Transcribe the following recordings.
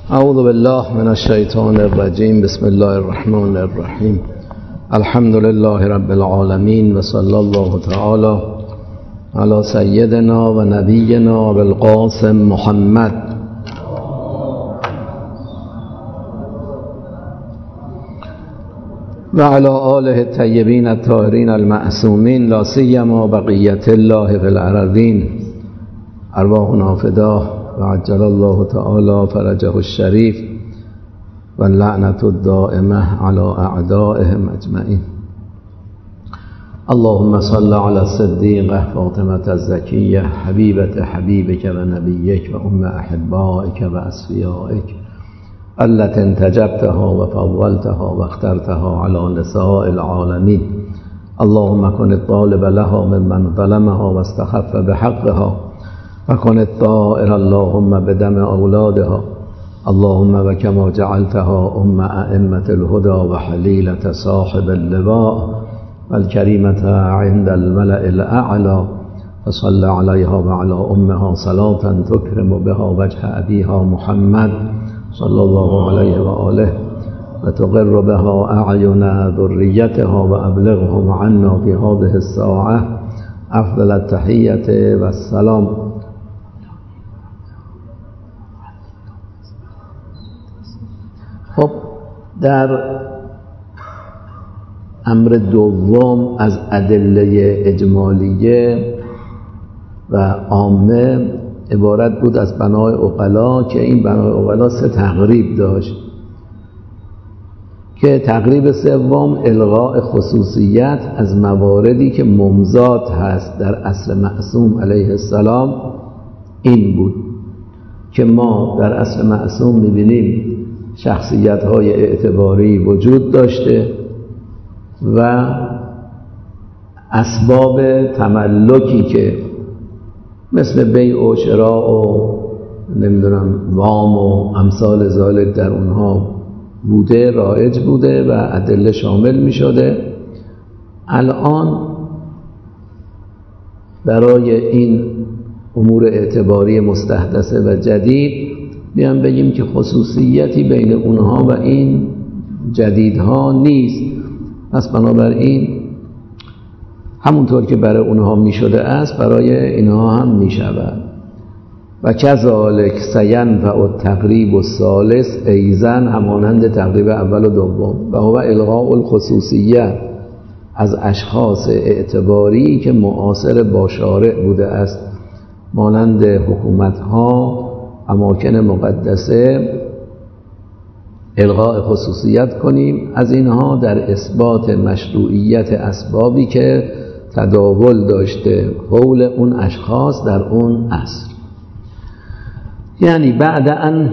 اعوذ بالله من الشیطان الرجیم. بسم الله الرحمن الرحیم. الحمد لله رب العالمین و صلی الله تعالی علی سیدنا و نبینا بالقاسم محمد و علی آله الطیبین الطاهرین المعصومین، لا سیما بقیة الله فی الارضین. ارواحنا فداه و عجل الله تعالی فرجه الشریف و اللعنة الدائمة على اعدائهم اجمعین. اللهم صل على الصدیقة فاطمة الزکیة حبیبة حبیبک و نبیک و ام احبائک و اصفیائک التي انتجبتها و فضلتها و اخترتها على نساء العالمین. اللهم كن الطالب لها ممن ظلمها واستخف بحقها وكن الطائر اللهم بدم أولادها. اللهم وكما جعلتها أم أئمة الهدى وحليلة صاحب اللواء والكريمة عند الملأ الأعلى، فصل عليها وعلى أمها صلاة تكرم بها وجه أبيها محمد صلى الله عليه وآله وتقر بها أعين ذريتها وأبلغهم عنا في هذه الساعة أفضل التحية والسلام. خب در امر دوم از ادله اجمالیه و عامه عبارت بود از بنای عقلا، که این بنای عقلا 3 تقریب داشت، که تقریب سوم الغاء خصوصیت از مواردی که ممزاد هست در اصل معصوم علیه السلام این بود که ما در اصل معصوم می‌بینیم شخصیت‌های اعتباری وجود داشته و اسباب تملکی که مثل بیع و شراء و وام و امثال ذالک در اونها بوده، رایج بوده و ادله شامل می شده. الان برای این امور اعتباری مستحدثه و جدید بیان بگیم که خصوصیتی بین اونها و این جدیدها نیست. پس بنابراین همونطور که برای اونها می شده است برای اینها هم می شود. و کذالک سینفع التقریب الثالث ایزن، همانند تقریب اول و دوم، و هو الغاء الخصوصیه از اشخاص اعتباری که معاصر با شارع بوده است، مانند حکومت‌ها، اماکن مقدسه، الغاء خصوصیت کنیم از اینها در اثبات مشروعیت اسبابی که تداول داشته حول اون اشخاص در اون عصر. یعنی بعد ان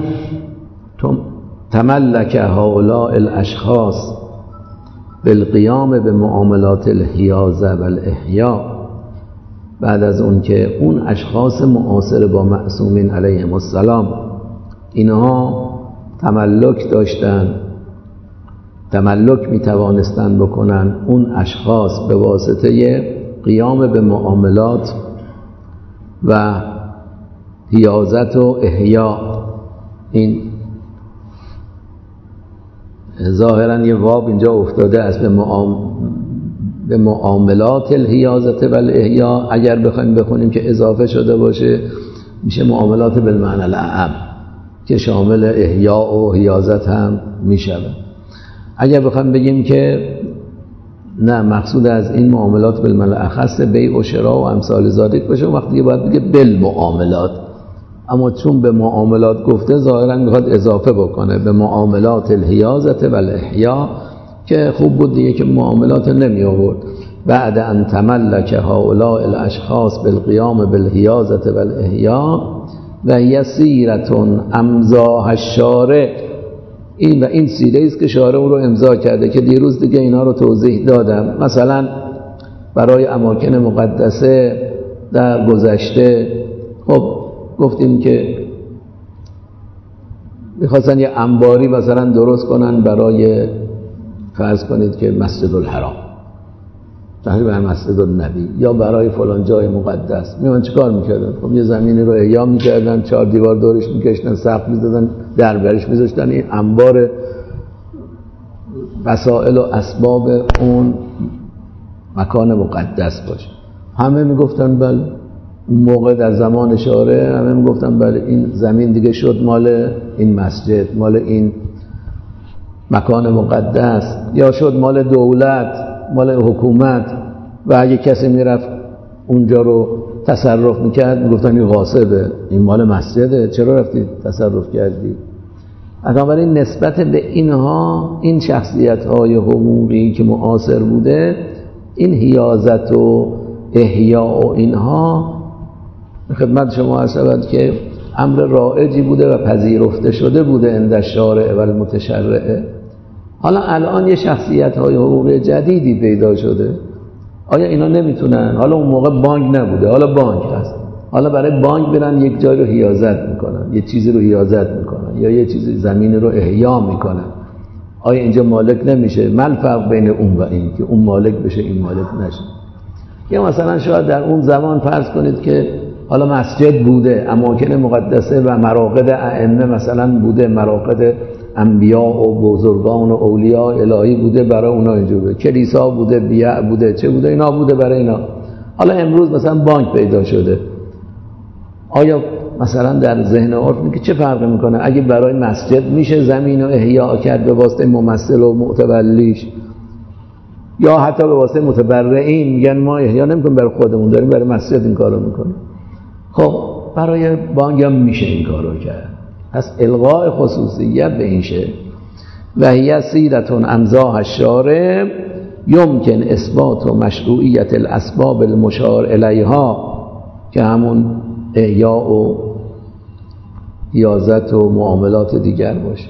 تملک هؤلاء الاشخاص بالقیام به معاملات الحیازه و الاحیا، بعد از اون که اون اشخاص معاصر با معصومین علیهم السلام اینها تملک داشتن، تملک می توانستن بکنن اون اشخاص به واسطه قیام به معاملات و حیازت و احیا. این ظاهرا یه واو اینجا افتاده است به معاملات الحیازت و الاحیا. اگر بخوایم بخونیم که اضافه شده باشه میشه معاملات بالمعنی الاعم که شامل احیا و حیازت هم میشود. اگر بخوایم بگیم که نه، مقصود از این معاملات بالمعنی الاخص بیع و شراء و امثال ذالک باشه، وقتی که باید بگه بالمعاملات، اما چون به معاملات گفته ظاهرا میخواد اضافه بکنه به معاملات الحیازت و الاحیا، که خوب بود دیگه که معاملات نمی آورد. بعد ان تملک هؤلاء الاشخاص بالقیام بالحیازت و الاحیا و هی سیرتون امضاها الشارع، این و این سیره است که شارع اون رو امضا کرده، که دیروز دیگه اینا رو توضیح دادم. مثلا برای اماکن مقدسه در گذشته خب گفتیم که میخواستن یه انباری مثلا درست کنن برای، فرض کنید که مسجد الحرام، تقریبا مسجد النبی یا برای فلان جای مقدس میان چیکار میکردن؟ خب یه زمینی رو احیا میکردن، 4 دیوار دورش میکشتن، سقف میزدن، دربرش میذاشتن این انبار وسائل و اسباب اون مکان مقدس باشه. همه میگفتن بله، اون موقع در زمان شارع همه میگفتن بله این زمین دیگه شد مال این مسجد، مال این مکان مقدس، یا شد مال دولت، مال حکومت. و اگه کسی میرفت اونجا رو تصرف میکرد میگفتن این غاصبه، این مال مسجده، چرا رفتی تصرف کردی؟ بنابراین نسبت به اینها، این شخصیت‌های حقوقی که معاصر بوده، این حیازت و احیاء و اینها خدمت شما عرض شود که امر رایجی بوده و پذیرفته شده بوده عند الشارع و المتشرع. حالا الان یه شخصیت‌های حقوقی جدیدی پیدا شده، آیا اینا نمیتونن؟ حالا اون موقع بانک نبوده، حالا بانک هست، حالا برای بانک برن یک جای رو حیازت میکنن، یه چیزی رو حیازت میکنن یا یه چیزی زمین رو احیا میکنن، آیا اینجا مالک نمیشه؟ ما الفرق بین اون و این که اون مالک بشه این مالک نشه؟ یا مثلا شاید در اون زمان فرض کنید که حالا مسجد بوده، اماکن مقدسه و مراقد ائمه مثلا بوده، مراقد انبیا و بزرگان و اولیاء الهی بوده، برای اونا اینجوره، کلیسا بوده، بیع بوده، چه بوده، اینا بوده برای اینا. حالا امروز مثلا بانک پیدا شده، آیا مثلا در ذهن عرف که چه فرقی میکنه اگه برای مسجد میشه زمین رو احیا کرد به واسطه ممثل و متولیش، یا حتی به واسطه متبرعین میگن ما احیا نمیکنیم برای خودمون، داریم برای مسجد این کارو میکنیم. خب برای بانک هم میشه این کارو کرد. پس الغاء خصوصیت به این شکل و هی سیرة امضاها الشارع یمکن اثبات و مشروعیت الاسباب المشار الیها که همون احیاء و حیازت و معاملات دیگر باشه.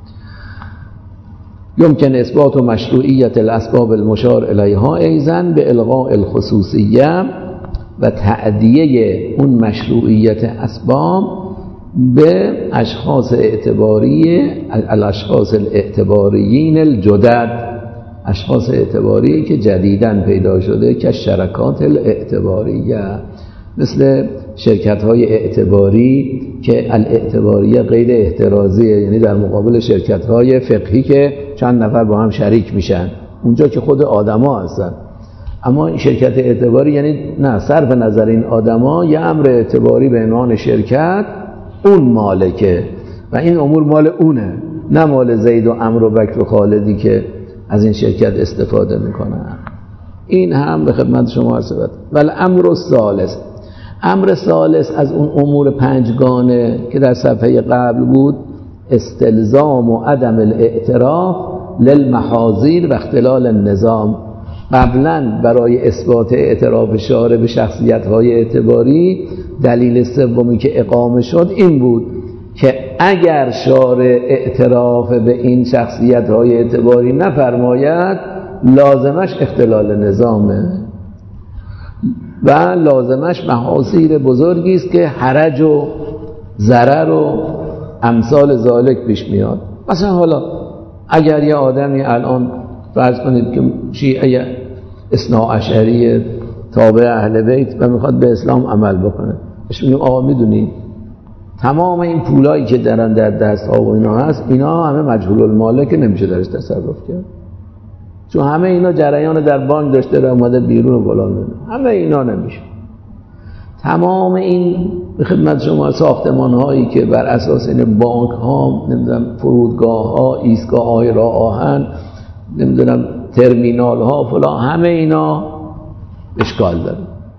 يمكن اثبات مشروعیت الاسباب المشار الیها ایضا به الغاء الخصوصیه و تعدیه اون مشروعیت اسباب به اشخاص اعتباری، الاشخاص الاعتباریین الجدد، اشخاص اعتباری که جدیداً پیدا شده که شرکات الاعتباریه، مثل شرکت‌های اعتباری که الاعتباریه غیر احترازیه، یعنی در مقابل شرکت‌های فقهی که چند نفر با هم شریک میشن، اونجا که خود آدما هستن. اما این شرکت اعتباری یعنی نه، صرف نظر این آدما یه امر اعتباری به عنوان شرکت اون مالکه و این امور مال اونه، نه مال زید و عمرو و بکر و خالدی که از این شرکت استفاده میکنن. این هم به خدمت شما عرض شد. ولی امر الثالث، امر ثالث از اون امور پنجگانه که در صفحه قبل بود، استلزام و عدم الاعتراف للمحاذیر و اختلال النظام. قبلا برای اثبات اعتراف شارع به شخصیت‌های اعتباری دلیل سومی که اقامه شد این بود که اگر شارع اعتراف به این شخصیت‌های اعتباری نفرماید لازمش اختلال نظامه و لازمش محاصیر بزرگی است که حرج و ضرر و امثال ذالک پیش میاد. مثلا حالا اگر یه آدمی الان فرض کنید که شیعه اثناعشری تابع اهل بیت و میخواد به اسلام عمل بکنه، بهش میگیم آقا میدونی تمام این پولایی که در دست ها و اینا هست، اینا همه مجهول الماله که نمیشه درش تصرف کرد، چون همه اینا جریان در بانک داشته و اومده بیرون و فلان، همه اینا نمیشه. تمام این به خدمت شما ساختمان هایی که بر اساس این بانک ها، نمیدونم فرودگاه ها، ایستگاه های راه آهن، نمیدونم ترمینال ها فلان، همه اینا اشکال داره.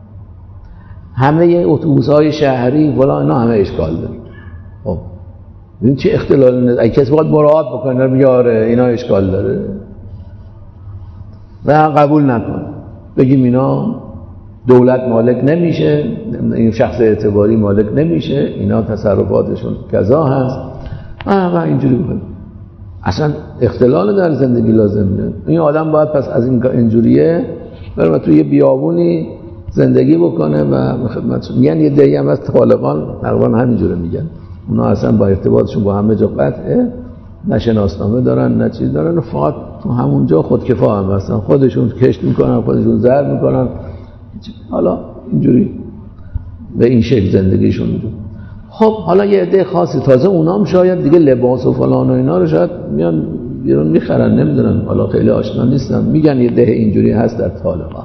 همه اتوبوس های شهری فلان اینا همه اشکال داره. خب این چه اختلال اگه کسی باید مراعات بکنه میگه آره اینا اشکال داره و قبول نکن، بگیم اینا دولت مالک نمیشه، این شخص اعتباری مالک نمیشه، اینا تصرفاتشون کذا هست و اینجوری بکنه. اصلا اختلال در زندگی لازم نیست. این آدم باید پس از این اینجوریه بره توی بیابونی زندگی بکنه و خدمت میگن یه دهی هم از طالقان تقریبا همینجوره میگن، اونا اصلا با ارتباطشون با همه جا قطعه نه شناسنامه دارن نه چیز دارن، فقط تو همونجا خودکفا هم هستن، خودشون کشت میکنن، خودشون زرع میکنن، حالا اینجوری به این شکل زندگیشون میدون. خب حالا یه عده خاصی، تازه اونام شاید دیگه لباس و فلان و اینا رو شاید میان بیرون میخرن، نمیدونن، حالا خیلی آشنا نیستن، میگن یه ده اینجوری هست در طالبان.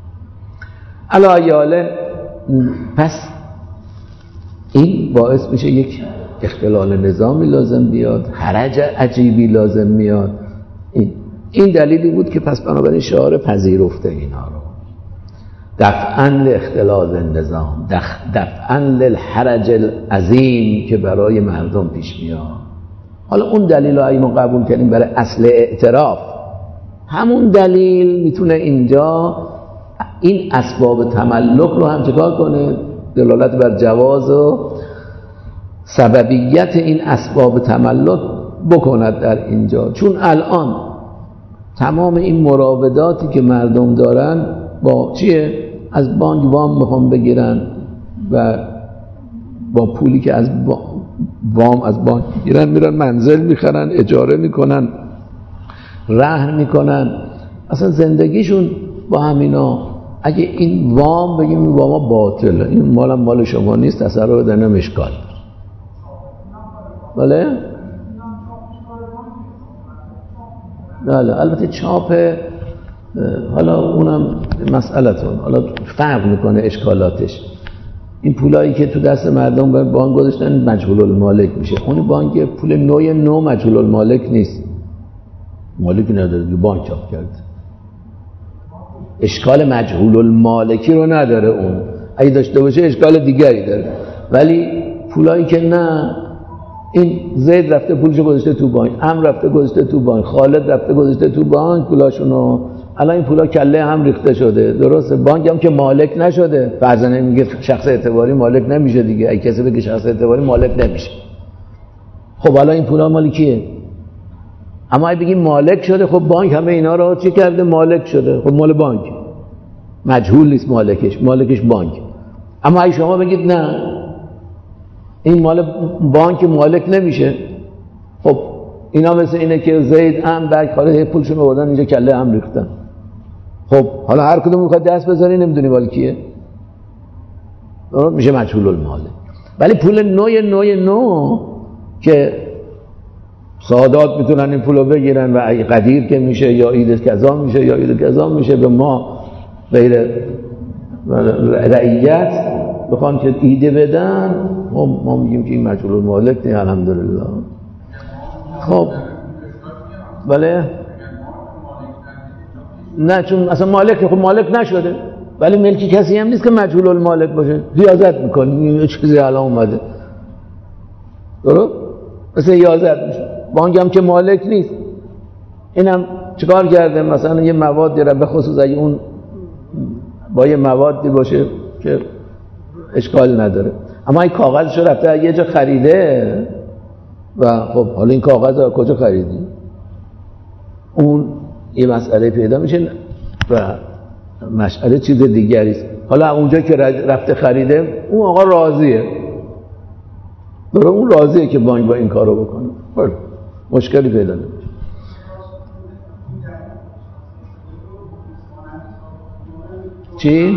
علاوه پس این باعث میشه یک اختلال نظامی لازم بیاد، حرج عجیبی لازم میاد. این دلیلی بود که پس بنابراین شعار پذیرفته اینا رو، دفعاً لاختلال النظام، دفعاً للحرج العظیم که برای مردم پیش میاد. حالا اون دلیل رو اگه ما قبول کنیم برای اصل اعتراف، همون دلیل میتونه اینجا این اسباب تملک رو هم چکار کنه؟ دلالت بر جواز و سببیت این اسباب تملک بکند در اینجا. چون الان تمام این مراوداتی که مردم دارن با چیه؟ از بانک وام میخوان بگیرن و با پولی که از وام از بانک میگیرن میرن منزل میخرن، اجاره میکنن، رهن میکنن، اصلا زندگیشون با همینا. اگه این وام بگیم این وام باطله، این مال شما نیست، تصرف بدنم اشکال. بله؟ بله البته چاپ، حالا اونم مسئله‌تون، حالا فرق میکنه اشکالاتش. این پولایی که تو دست مردم به بانک گذاشتن مجهول المالک میشه. اون بانک پول نو مجهول المالک نیست، مالکی نداره، بانک چاپ کرده، اشکال مجهول المالکی رو نداره. اون اگه داشته باشه اشکال دیگری داره. ولی پولایی که نه، این زید رفته پولشو گذاشته تو بانک، عمرو رفته گذاشته تو بانک، خالد رفته گذاشته تو بانک پولاشونو، الان این پولا کله هم ریخته شده، درسته؟ بانک هم که مالک نشده، فرضاً میگه شخص اعتباری مالک نمیشه دیگه، اگه کسی بگه شخص اعتباری مالک نمیشه، خب الان این پولا مال کیه؟ اما اگه بگیم مالک شده، خب بانک همه اینا رو چی کرده؟ مالک شده، خب مال بانک، مجهول نیست مالکش بانک. اما اگه شما بگید نه این مال بانک مالک نمیشه، خب اینا مثل اینه که زید هم بانک خالد پولشون رو بردن اینجا کله هم ریختن، خب حالا هر کدوم میخواد دست بذاری نمیدونی مال کیه، میشه مجهول الماله. ولی پول نو که سادات میتونن این پولو بگیرن و قدیر که میشه یا عید کذا میشه یا عید کذا میشه، به ما غیر رعیت بخوان که ایده بدن، ما میگیم که این مجهول المالک نیست، الحمدلله. خب بله نه، چون اصلا مالک، خب مالک نشده، ولی ملکی کسی هم نیست که مجهول المالک باشه، ریاضت میکنی یه چیزی الان اومده، درست؟ مثل ریاضت میشه. بانک هم که مالک نیست، اینم چیکار کرده؟ مثلا یه موادی را، به خصوص اگه اون با یه موادی باشه که اشکال نداره، اما این کاغذش رو رفته یه جا خریده و خب حالا این کاغذ رو کجا خریدی؟ اون یه مسئله پیدا میشه و مسئله چیز دیگری است. حالا اونجا که رفته خریده اون آقا راضیه، اون راضیه که بانک با این کارو بکنه، مشکلی پیدا نمیشه. چی؟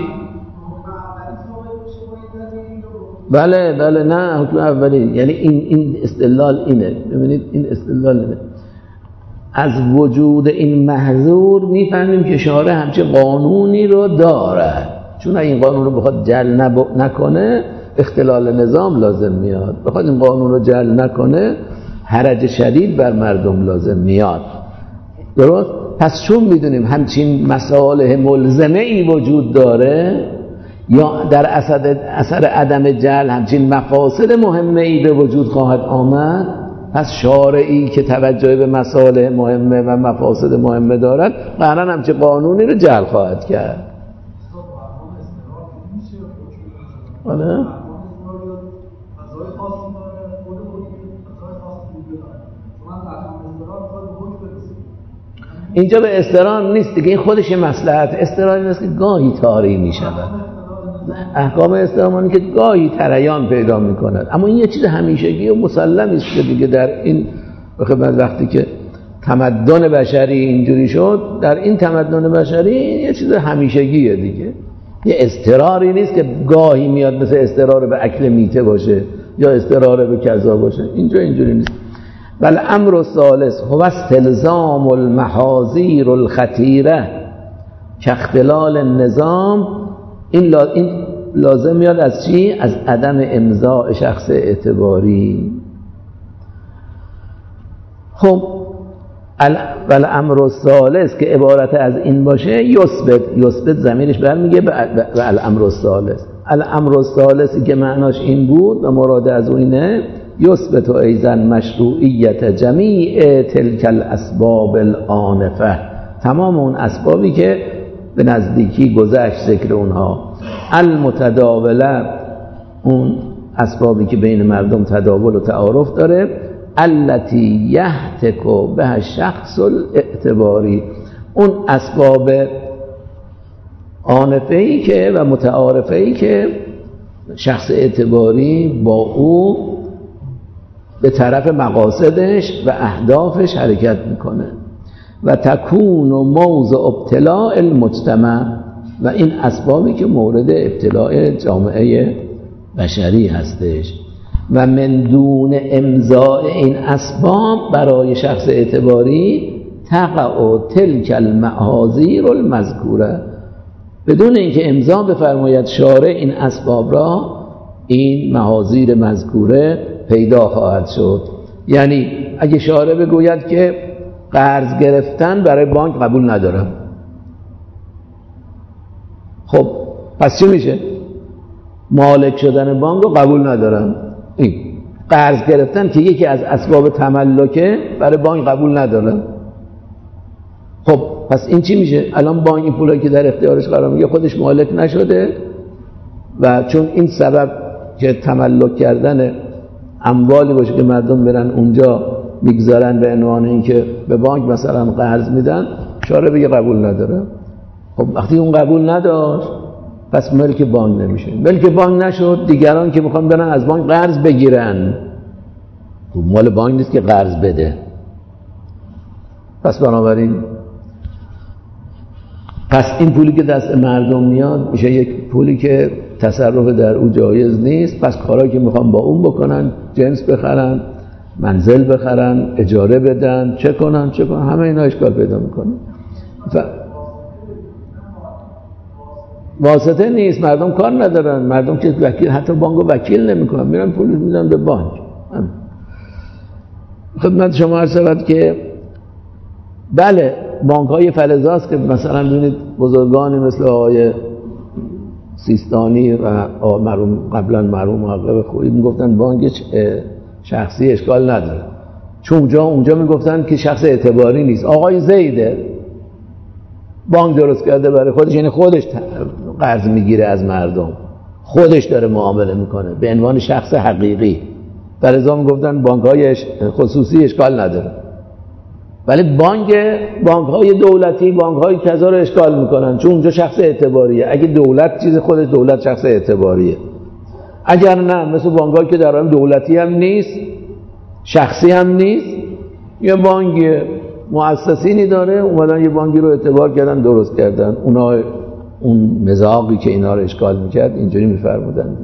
بله نه حکم اولی، یعنی این استدلال اینه، ببینید این استدلال اینه، از وجود این محظور میفهمیم که شارع همچه قانونی رو دارد، چون این قانون رو بخواد جل نکنه اختلال نظام لازم میاد، بخواد این قانون رو جل نکنه حرج شدید بر مردم لازم میاد، درست؟ پس چون میدونیم همچین مصالح ملزمه ای وجود داره، یا در اثر عدم جل همچین مفاسد مهمه ای به وجود خواهد آمد، پس شارعی که توجه به مصالح مهمه و مفاسد مهمه دارد قرار همچین قانونی رو جل خواهد کرد. آره؟ اینجا به استران نیست دیگه، این خودش مصلحت. استران این است که گاهی طاری می شود، احکام استرامانی که گاهی تریان پیدا می کند، اما این یه چیز همیشگی و مسلمی است که دیگه در این بخاطر وقتی که تمدن بشری اینجوری شد، در این تمدن بشری یه چیز همیشگیه دیگه، یه اضطراری نیست که گاهی میاد مثل اضطرار به اکل میته باشه یا اضطرار به کذا باشه، اینجوری نیست. بل امر الثالث هو استلزام المحاذیر الخطیره کاختلال النظام. این لازم میاد از چی؟ از عدم امضاء شخص اعتباری. خب بل امر الثالث که عبارت از این باشه، یثبت ضمیرش برمیگه به الامر الثالث. الامر الثالثی که معناش این بود و مراد از اون اینه یثبت ایضا مشروعیت جمیع تلک الاسباب الآنفه، تمام اون اسبابی که به نزدیکی گذشت ذکر اونها، المتداوله، اون اسبابی که بین مردم تداول و تعارف داره، التي یهتک بها شخص الاعتباری، اون اسباب آنفه‌ای که و متعارفه‌ای که شخص اعتباری با او به طرف مقاصدش و اهدافش حرکت میکنه. و تکون موضع ابتلاء المجتمع، و این اسبابی که مورد ابتلاء جامعه بشری هستش. و من دون امضاء این اسباب برای شخص اعتباری تقع تلک المحاذیر المذکوره، بدون اینکه امضا بفرماید شارع این اسباب را، این محاذیر مذکوره پیدا خواهد شد. یعنی اگه شارع بگوید که قرض گرفتن برای بانک قبول ندارم، خب پس چی میشه؟ مالک شدن بانک رو قبول ندارم. این قرض گرفتن که یکی از اسباب تملکه برای بانک قبول ندارم. خب پس این چی میشه؟ الان بانک این پولی که در اختیارش قرار میگه خودش مالک نشده، و چون این سبب که تملک کردن اموالی باشه که مردم برن اونجا میگذارن به عنوان اینکه به بانک مثلا قرض میدن، شارع بگه قبول نداره. خب وقتی اون قبول نداشت پس ملک بانک نمیشه. ملک بانک نشد، دیگران که میخوان برن از بانک قرض بگیرن، خب مال بانک نیست که قرض بده. پس بنابراین این پولی که دست مردم میاد میشه یک پولی که تصرف در او جایز نیست. پس کارهایی که میخوان با اون بکنن، جنس بخرن، منزل بخرن، اجاره بدن، چه کنن همه اینا اشکال پیدا میکنه. واسطه نیست، مردم کار ندارن، مردم که وکیل، حتی بانک وکیل نمیکنن، میرن پول میدن به بانک. خدمت شما عرض شود که بله بانک های فلزاست که مثلا ببینید بزرگانی مثل آقای سیستانی و مرحوم قبلا مرحوم عقب خویی میگفتن بانک شخصی اشکال نداره، چون اونجا میگفتن که شخص اعتباری نیست. آقای زیده بانک درست کرده برای خودش، یعنی خودش قرض میگیره از مردم، خودش داره معامله میکنه به عنوان شخص حقیقی. فلزا میگفتن بانک های خصوصی اشکال نداره، ولی بانک های دولتی، بانک های کذا رو اشکال میکنن، چون اونجا شخص اعتباریه. اگه دولت چیز خودش، دولت شخص اعتباریه. اگر نه، مثل بانک هایی که در حال دولتی هم نیست، شخصی هم نیست، یه بانک مؤسسینی داره، اومدن یه بانکی رو اعتبار کردن، درست کردن. اونا اون مزاقی که اینا رو اشکال میکرد اینجوری میفرمودن.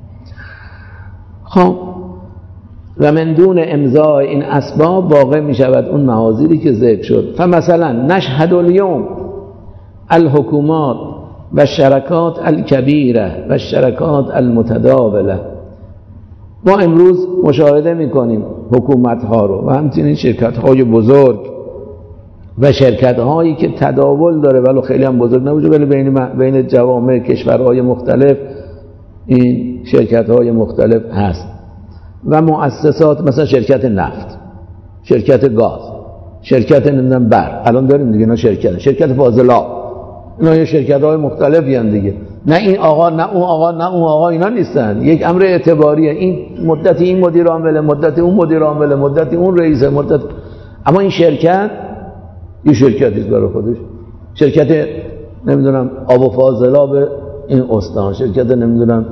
خب و من دون امضاء این اسباب واقع می شود اون محاذیری که ذکر شد. فمثلا نشهد اليوم الحکومات و الشرکات الکبیره و الشرکات المتداوله، ما امروز مشاهده می کنیم حکومت ها رو و همچنین شرکت های بزرگ و شرکت هایی که تداول داره ولو خیلی هم بزرگ نباشه، ولی بین جوامع کشورهای مختلف این شرکت های مختلف هست، و مؤسسات مثلا شرکت نفت، شرکت گاز، شرکت نمیدونم برق، الان داریم دیگه اینا شرکت فاضلاب، اینا یه شرکت های مختلفی هستند دیگه. نه این آقا نه اون آقا نه اون آقا، اینا نیستن، یک امر اعتباریه. این مدت این مدیر عامل، مدت اون مدیر عامل، مدت اون رئیس، مدت. اما این شرکت یه شرکتی است برای خودش، شرکت نمیدونم آب و فاضلاب این استان، شرکت نمیدونم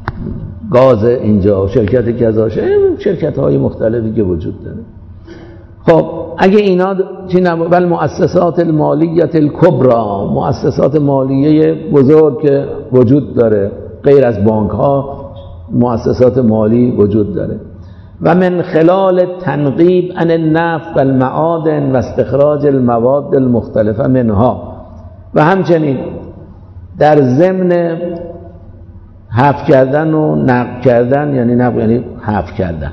گاز اینجا، شرکت کذا، شرکت های مختلفی که وجود داره. خب اگه اینا بل مؤسسات المالیت الکبرى، مؤسسات مالیه بزرگ که وجود داره غیر از بانک ها مؤسسات مالی وجود داره، و من خلال تنقیب عن النفط و المعادن و استخراج المواد المختلفه منها، و همچنین در ضمن حفظ کردن و نقب کردن، یعنی نقب یعنی حفظ کردن،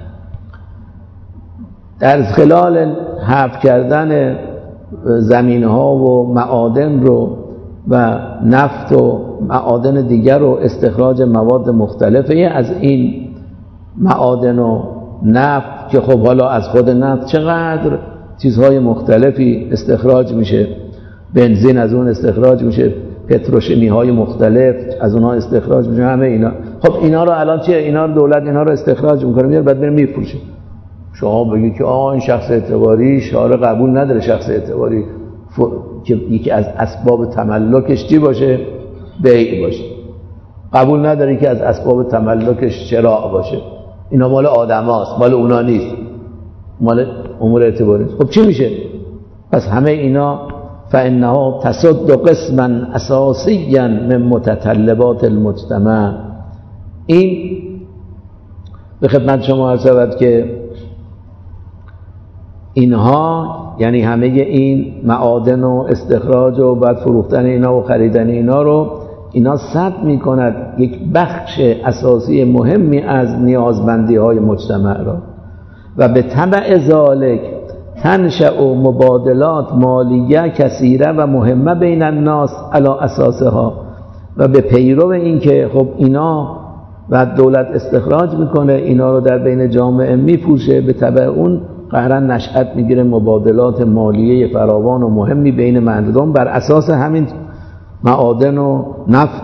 در خلال حفظ کردن زمین ها و معادن رو و نفت و معادن دیگر رو، استخراج مواد مختلفه از این معادن و نفت که خب حالا از خود نفت چقدر چیزهای مختلفی استخراج میشه، بنزین از اون استخراج میشه، پتروشیمی های مختلف از اونها استخراج میشه، همه اینا. خب اینا رو الان چیه؟ اینا رو دولت اینا رو استخراج میکنه میاره بعد میره میفروشه. شما بگید که این شخص اعتباری شارع قبول نداره شخص اعتباری که یکی از اسباب تملکش چی باشه؟ بیع باشه. قبول نداره که از اسباب تملکش شراء باشه. اینا مال آدماست، مال اونا نیست، مال امور اعتباری. خب چی میشه؟ پس همه اینا فإنها تصد قسما اساسیا من متطلبات المجتمع. این به خدمت شما عرض شود که اینها یعنی همه این معادن و استخراج و بعد فروختن اینا و خریدن اینا رو اینا سد میکند یک بخش اساسی مهمی از نیازمندی های مجتمع را، و به تبع ذالک تنشأ مبادلات مالیه کثیره و مهمه بین الناس علی اساسها، و به پیرو این که خب اینا و دولت استخراج میکنه اینا رو در بین جامعه میفروشه، به تبع اون قهرا نشأت میگیره مبادلات مالیه فراوان و مهمی بین مردم بر اساس همین معادن و نفت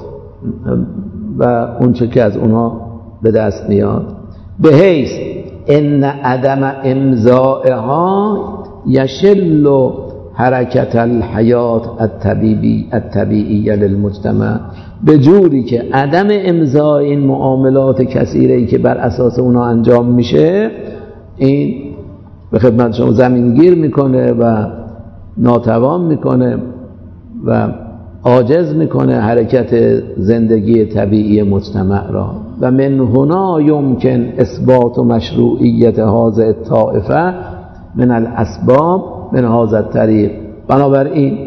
و اون چه که از اونها به دست میاد، به حیث ان عدم امضائها یشل حرکت الحیات الطبیعی للمجتمع، به جوری که عدم امضای این معاملات کثیره‌ای که بر اساس اونها انجام میشه این به خدمت شما زمینگیر میکنه و ناتوان میکنه و عاجز میکنه حرکت زندگی طبیعی مجتمع را، و من هنا یمکن اثبات مشروعیت هذه الطائفه من الاسباب من هذا الطریق. بنابراین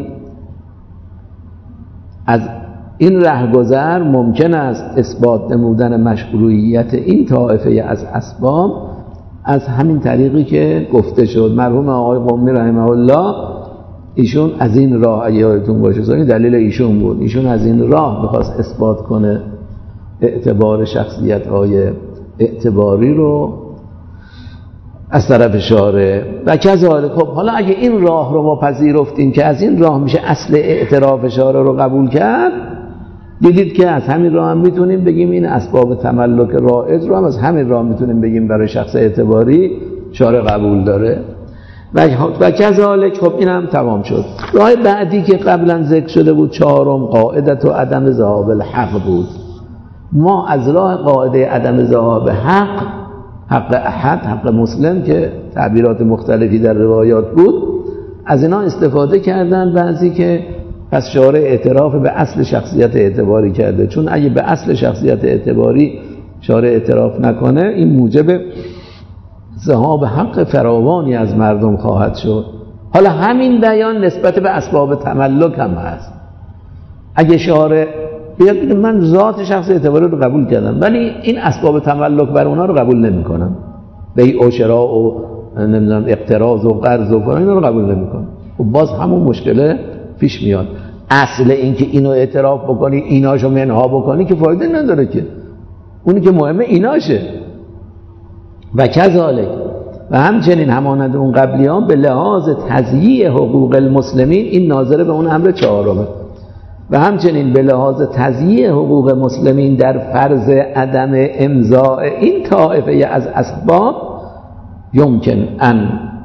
از این رهگذر ممکن است اثبات نمودن مشروعیت این طائفه از اسباب از همین طریقی که گفته شد. مرحوم آقای قمی رحمه الله ایشون از این راه، اگه یادتون باشه این دلیل ایشون بود، ایشون از این راه می‌خواست اثبات کنه اعتبار شخصیت‌های اعتباری رو از طرف شارع. و کذالک خب حالا اگه این راه رو ما پذیرفتیم که از این راه میشه اصل اعتراف شارع رو قبول کرد، دیدید که از همین راه هم میتونیم بگیم این اسباب تملک رائج رو هم از همین راه میتونیم بگیم برای شخص اعتباری شارع قبول داره. و کذالک خب این هم تمام شد. راه بعدی که قبلا ذکر شده بود چهارم قاعدت و عدم ذهاب الحق بود. ما از راه قاعده عدم ذهاب حق، حق احد، حق مسلم که تعبیرات مختلفی در روایات بود، از اینا استفاده کردن بعضی که پس شارع اعتراف به اصل شخصیت اعتباری کرده، چون اگه به اصل شخصیت اعتباری شارع اعتراف نکنه این موجب ذهاب حق فراوانی از مردم خواهد شد. حالا همین بیان نسبت به اسباب تملک هم هست. اگه شارع بیاد بگه من ذات شخص اعتباری رو قبول کردم ولی این اسباب تملک بر اونا رو قبول نمی‌کنم، بیع و شراء و نمیدونم اقتراض و قرض و فلان اینا رو قبول نمی‌کنم، خب باز همون مشکل پیش میاد. اصل این که اینو اعتراف بکنی ایناشو منها بکنی که فایده نداره، که اونی که مهمه ایناشه. و کذالک و همچنین همانند اون قبلیان به لحاظ تضییع حقوق المسلمین، این ناظر به اون امر چهارمه، و همچنین به لحاظ تضییع حقوق مسلمین در فرض عدم امضاء این طائفه از اسباب یمکن ان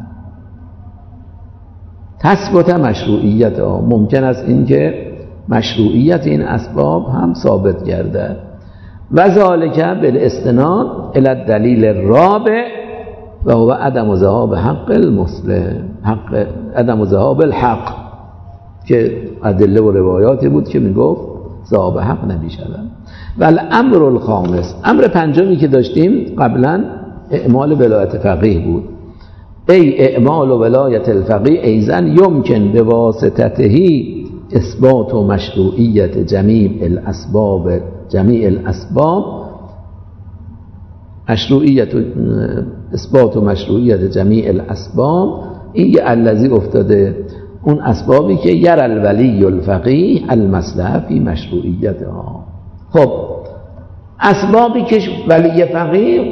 تثبت مشروعیت ممکن است اینکه مشروعیت این اسباب هم ثابت گردد. و ذالک بالاستناد الی الدلیل الرابع و هو عدم ذهاب حق المسلم، عدم ذهاب الحق، که ادله و روایاتی بود که میگفت ذهاب حق نمیشود. و الامر الخامس، امر پنجمی که داشتیم قبلا اعمال ولایت فقیه بود. ای اعمال ولایت الفقیه ایزن یمکن به واسطتهی اثبات و مشروعیت جمیع الاسباب مشروعیت اثبات و مشروعیت جمیع الاسباب. این یه الذی افتاده اون اسبابی که یر الولی الفقیه المصلحه فی مشروعیتها. خب اسبابی که ولی فقیه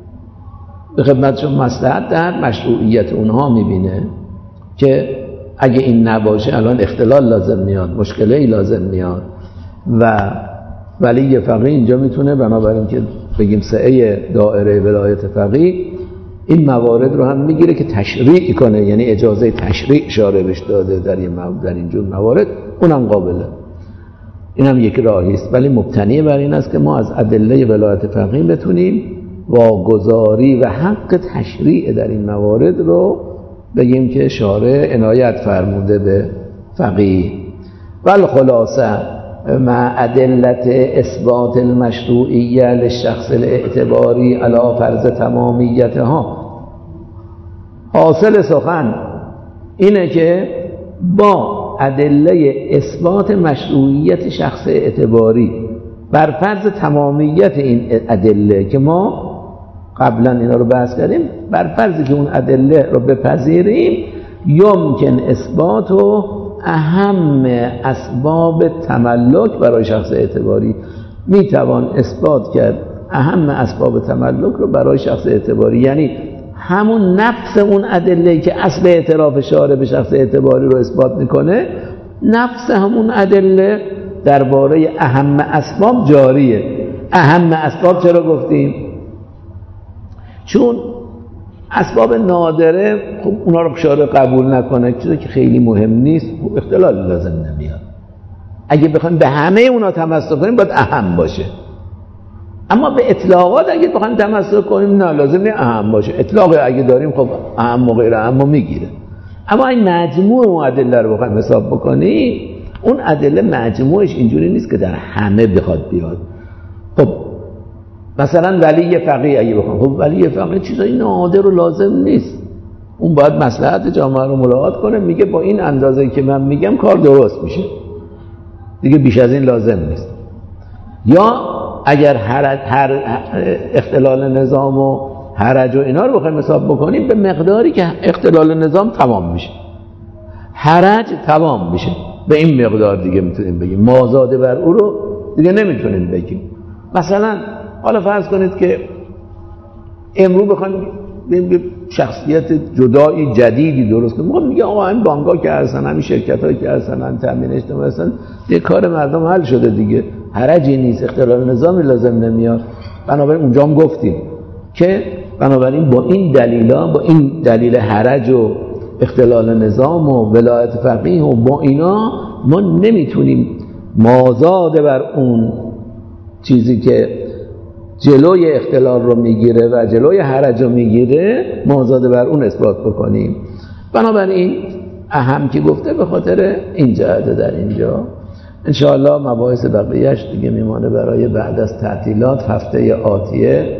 به خدمتشون مصلحت در مشروعیت اونها میبینه که اگه این نباشه الان اختلال لازم میاد، مشکلی لازم میاد، و ولی فقیه اینجا میتونه بنابراین که بگیم سعه دائره ولایت فقیه این موارد رو هم میگیره که تشریع کنه، یعنی اجازه تشریع شارع بهش داده در اینجور موارد، اونم قابله. اینم یک راهی است، ولی مبتنی بر این است که ما از ادله ولایت فقیه بتونیم واگذاری و حق تشریع در این موارد رو بگیم که شارع عنایت فرموده به فقیه. والخلاصه مع ادلت اثبات المشروعیه للشخص الاعتباری علی فرض تمامیتها. حاصل سخن اینه که با ادله اثبات مشروعیت شخص اعتباری بر فرض تمامیت این ادله که ما قبلا اینا رو بحث کردیم، بر فرضی که اون ادله رو بپذیریم، یمکن اثبات و اهم اسباب تملک برای شخص اعتباری. میتوان اثبات کرد اهم اسباب تملک رو برای شخص اعتباری، یعنی همون نفس اون ادله که اصل اعتراف شارع به شخص اعتباری رو اثبات میکنه، نفس همون ادله درباره اهم اسباب جاریه. اهم اسباب چرا گفتیم؟ چون اسباب نادره خب اونا رو شارع قبول نکنه، چیزی که خیلی مهم نیست، اختلال لازم نمیاد. اگه بخوایم به همه اونا تمسک کنیم باید اهم باشه، اما به اطلاقات اگه بخوایم تمسک کنیم نه لازم نیست اهم باشه. اطلاق اگه داریم خب اهم و غیر اهم میگیره. اما این مجموع اون ادله رو بخوایم حساب بکنیم، اون ادله مجموعش اینجوری نیست که در همه بخواد بیاد. خب مثلا ولی فقیه اگه بخوام، خب ولی فقیه چیزای نادر و لازم نیست، اون باید مصلحت جامعه رو مراعات کنه، میگه با این اندازه که من میگم کار درست میشه دیگه، بیش از این لازم نیست. یا اگر هر اختلال نظام و حرج و اینا رو بخوایم حساب بکنیم، به مقداری که اختلال نظام تمام میشه، حرج تمام میشه، به این مقدار دیگه میتونیم بگیم. مازاد بر او رو دیگه نمیتونیم بگیم. مثلا حالا فرض کنید که امروز بخوایم شخصیت جدایی جدیدی درست کنیم، میگه آقا این بانک‌ها که هستن، همین شرکت‌هایی که هستن، تامین اجتماعی هستن، دیگه کار مردم حل شده دیگه، حرجی نیست، اختلال نظامی لازم نمیاد. بنابراین اونجا هم گفتیم که بنابراین با این دلیلا، با این دلیل حرج و اختلال نظام و ولایت فقیه و با اینا ما نمیتونیم مازاد بر اون چیزی که جلوی اختلال رو میگیره و جلوی حرج رو میگیره مازاد بر اون اثبات بکنیم. بنابراین اهم که گفته به خاطر این جهت در اینجا. انشاءالله مباحث بقیه‌اش دیگه میمانه برای بعد از تعطیلات هفته آتیه